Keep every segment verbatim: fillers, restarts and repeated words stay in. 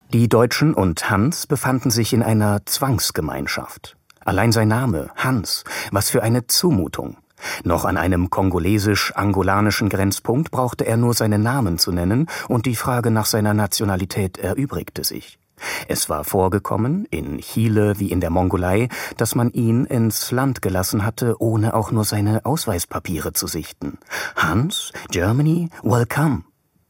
Die Deutschen und Hans befanden sich in einer Zwangsgemeinschaft. Allein sein Name, Hans, was für eine Zumutung. Noch an einem kongolesisch-angolanischen Grenzpunkt brauchte er nur seinen Namen zu nennen, und die Frage nach seiner Nationalität erübrigte sich. Es war vorgekommen, in Chile wie in der Mongolei, dass man ihn ins Land gelassen hatte, ohne auch nur seine Ausweispapiere zu sichten. Hans, Germany, welcome.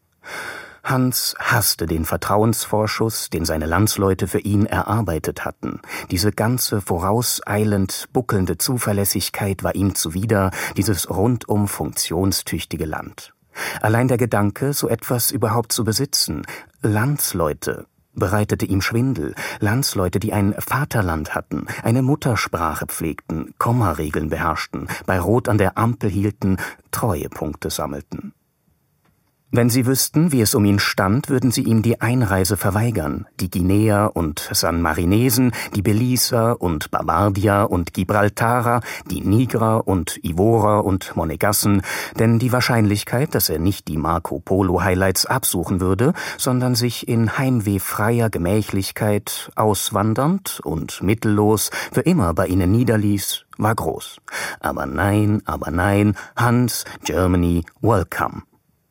Hans hasste den Vertrauensvorschuss, den seine Landsleute für ihn erarbeitet hatten. Diese ganze vorauseilend buckelnde Zuverlässigkeit war ihm zuwider, dieses rundum funktionstüchtige Land. Allein der Gedanke, so etwas überhaupt zu besitzen, Landsleute, bereitete ihm Schwindel. Landsleute, die ein Vaterland hatten, eine Muttersprache pflegten, Kommaregeln beherrschten, bei Rot an der Ampel hielten, Treuepunkte sammelten. Wenn sie wüssten, wie es um ihn stand, würden sie ihm die Einreise verweigern. Die Guinea und Sanmarinesen, die Belizer und Barbardier und Gibraltarer, die Niger und Ivorer und Monegassen, denn die Wahrscheinlichkeit, dass er nicht die Marco-Polo-Highlights absuchen würde, sondern sich in heimwehfreier Gemächlichkeit auswandernd und mittellos für immer bei ihnen niederließ, war groß. Aber nein, aber nein, Hans, Germany, welcome.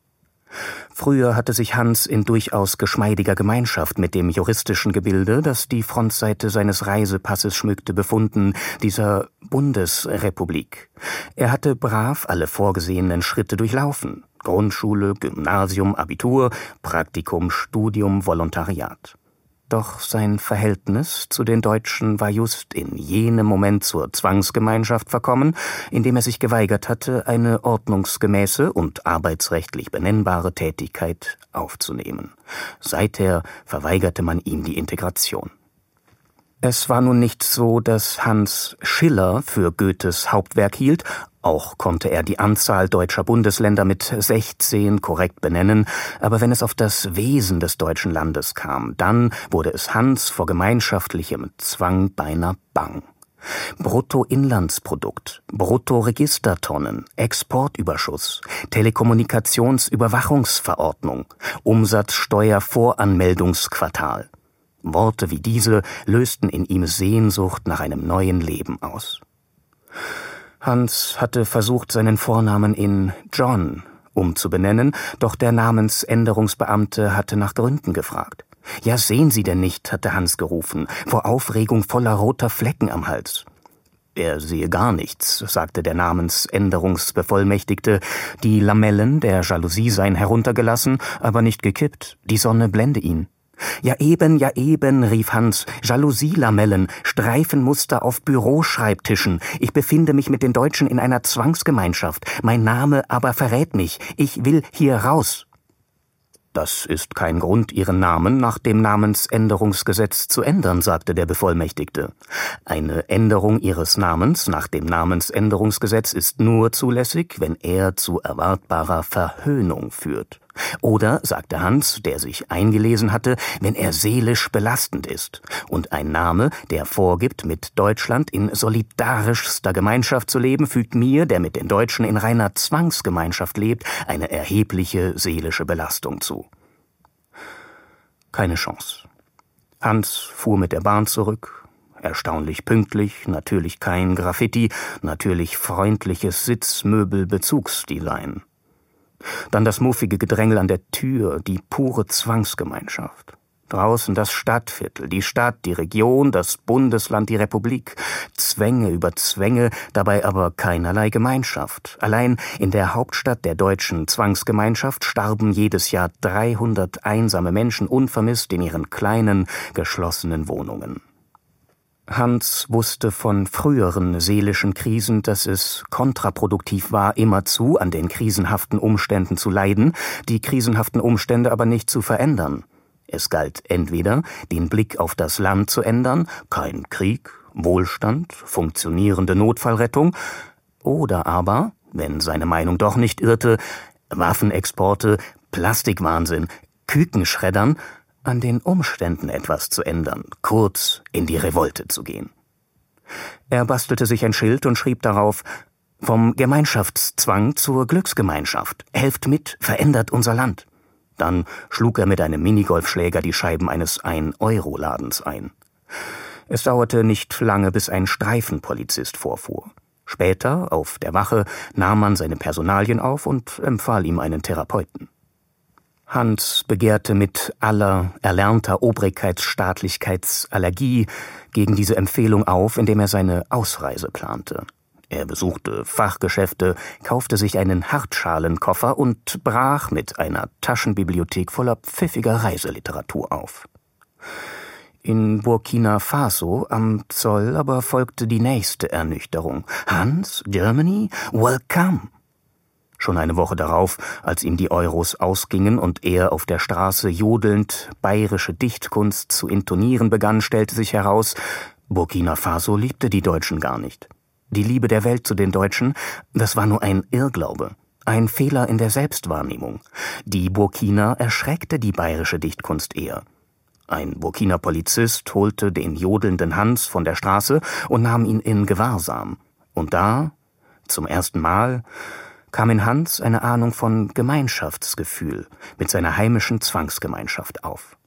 Früher hatte sich Hans in durchaus geschmeidiger Gemeinschaft mit dem juristischen Gebilde, das die Frontseite seines Reisepasses schmückte, befunden, dieser Bundesrepublik. Er hatte brav alle vorgesehenen Schritte durchlaufen: Grundschule, Gymnasium, Abitur, Praktikum, Studium, Volontariat. Doch sein Verhältnis zu den Deutschen war just in jenem Moment zur Zwangsgemeinschaft verkommen, indem er sich geweigert hatte, eine ordnungsgemäße und arbeitsrechtlich benennbare Tätigkeit aufzunehmen. Seither verweigerte man ihm die Integration. Es war nun nicht so, dass Hans Schiller für Goethes Hauptwerk hielt, auch konnte er die Anzahl deutscher Bundesländer mit sechzehn korrekt benennen, aber wenn es auf das Wesen des deutschen Landes kam, dann wurde es Hans vor gemeinschaftlichem Zwang beinahe bang. Bruttoinlandsprodukt, Bruttoregistertonnen, Exportüberschuss, Telekommunikationsüberwachungsverordnung, Umsatzsteuervoranmeldungsquartal. Worte wie diese lösten in ihm Sehnsucht nach einem neuen Leben aus. Hans hatte versucht, seinen Vornamen in John umzubenennen, doch der Namensänderungsbeamte hatte nach Gründen gefragt. »Ja, sehen Sie denn nicht«, hatte Hans gerufen, vor Aufregung voller roter Flecken am Hals. »Er sehe gar nichts«, sagte der Namensänderungsbevollmächtigte, die Lamellen der Jalousie seien heruntergelassen, aber nicht gekippt, die Sonne blende ihn. »Ja eben, ja eben«, rief Hans, »Jalousie-Lamellen, Streifenmuster auf Büroschreibtischen. Ich befinde mich mit den Deutschen in einer Zwangsgemeinschaft. Mein Name aber verrät mich. Ich will hier raus.« »Das ist kein Grund, Ihren Namen nach dem Namensänderungsgesetz zu ändern«, sagte der Bevollmächtigte. »Eine Änderung Ihres Namens nach dem Namensänderungsgesetz ist nur zulässig, wenn er zu erwartbarer Verhöhnung führt. Oder«, sagte Hans, der sich eingelesen hatte, »wenn er seelisch belastend ist. Und ein Name, der vorgibt, mit Deutschland in solidarischster Gemeinschaft zu leben, fügt mir, der mit den Deutschen in reiner Zwangsgemeinschaft lebt, eine erhebliche seelische Belastung zu.« Keine Chance. Hans fuhr mit der Bahn zurück. Erstaunlich pünktlich, natürlich kein Graffiti, natürlich freundliches Sitzmöbel-Bezugsdesign. Dann das muffige Gedrängel an der Tür, die pure Zwangsgemeinschaft. Draußen das Stadtviertel, die Stadt, die Region, das Bundesland, die Republik. Zwänge über Zwänge, dabei aber keinerlei Gemeinschaft. Allein in der Hauptstadt der deutschen Zwangsgemeinschaft starben jedes Jahr dreihundert einsame Menschen unvermisst in ihren kleinen, geschlossenen Wohnungen. Hans wusste von früheren seelischen Krisen, dass es kontraproduktiv war, immerzu an den krisenhaften Umständen zu leiden, die krisenhaften Umstände aber nicht zu verändern. Es galt entweder, den Blick auf das Land zu ändern, kein Krieg, Wohlstand, funktionierende Notfallrettung, oder aber, wenn seine Meinung doch nicht irrte, Waffenexporte, Plastikwahnsinn, Kükenschreddern, an den Umständen etwas zu ändern, kurz in die Revolte zu gehen. Er bastelte sich ein Schild und schrieb darauf: »Vom Gemeinschaftszwang zur Glücksgemeinschaft. Helft mit, verändert unser Land.« Dann schlug er mit einem Minigolfschläger die Scheiben eines ein-Euro-Ladens ein. Es dauerte nicht lange, bis ein Streifenpolizist vorfuhr. Später, auf der Wache, nahm man seine Personalien auf und empfahl ihm einen Therapeuten. Hans begehrte mit aller erlernter Obrigkeitsstaatlichkeitsallergie gegen diese Empfehlung auf, indem er seine Ausreise plante. Er besuchte Fachgeschäfte, kaufte sich einen Hartschalenkoffer und brach mit einer Taschenbibliothek voller pfiffiger Reiseliteratur auf. In Burkina Faso am Zoll aber folgte die nächste Ernüchterung. Hans, Germany, welcome! Schon eine Woche darauf, als ihm die Euros ausgingen und er auf der Straße jodelnd bayerische Dichtkunst zu intonieren begann, stellte sich heraus, Burkina Faso liebte die Deutschen gar nicht. Die Liebe der Welt zu den Deutschen, das war nur ein Irrglaube, ein Fehler in der Selbstwahrnehmung. Die Burkiner erschreckte die bayerische Dichtkunst eher. Ein Burkiner Polizist holte den jodelnden Hans von der Straße und nahm ihn in Gewahrsam. Und da, zum ersten Mal, kam in Hans eine Ahnung von Gemeinschaftsgefühl mit seiner heimischen Zwangsgemeinschaft auf.